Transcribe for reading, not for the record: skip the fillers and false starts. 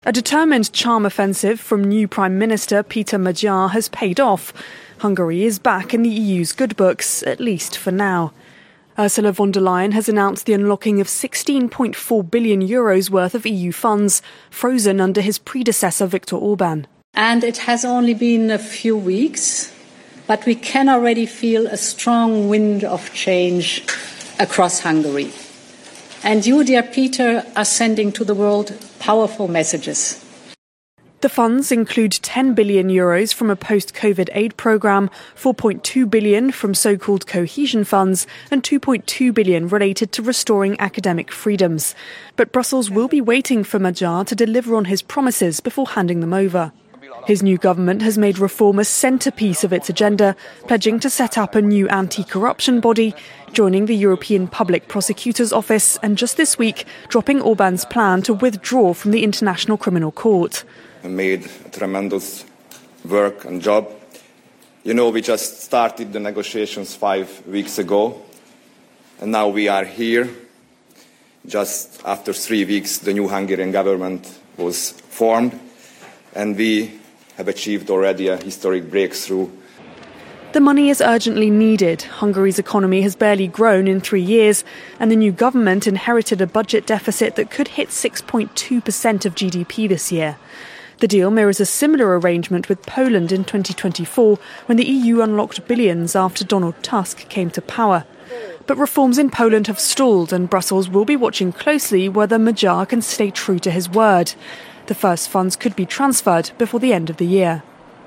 A determined charm offensive from new Prime Minister Peter Magyar has paid off. Hungary is back in the EU's good books, at least for now. Ursula von der Leyen has announced the unlocking of €16.4 billion worth of EU funds, frozen under his predecessor Viktor Orban. And it has only been a few weeks, but we can already feel a strong wind of change across Hungary. And you, dear Peter, are sending to the world powerful messages. The funds include €10 billion from a post-COVID aid programme, €4.2 billion from so-called cohesion funds and €2.2 billion related to restoring academic freedoms. But Brussels will be waiting for Magyar to deliver on his promises before handing them over. His new government has made reform a centrepiece of its agenda, pledging to set up a new anti-corruption body, joining the European Public Prosecutor's Office, and just this week dropping Orban's plan to withdraw from the International Criminal Court. Made a tremendous work and job. You know, we just started the negotiations 5 weeks ago, and now we are here. Just after 3 weeks, the new Hungarian government was formed, and we have achieved already a historic breakthrough. The money is urgently needed. Hungary's economy has barely grown in 3 years, and the new government inherited a budget deficit that could hit 6.2% of GDP this year. The deal mirrors a similar arrangement with Poland in 2024, when the EU unlocked billions after Donald Tusk came to power. But reforms in Poland have stalled, and Brussels will be watching closely whether Magyar can stay true to his word. The first funds could be transferred before the end of the year.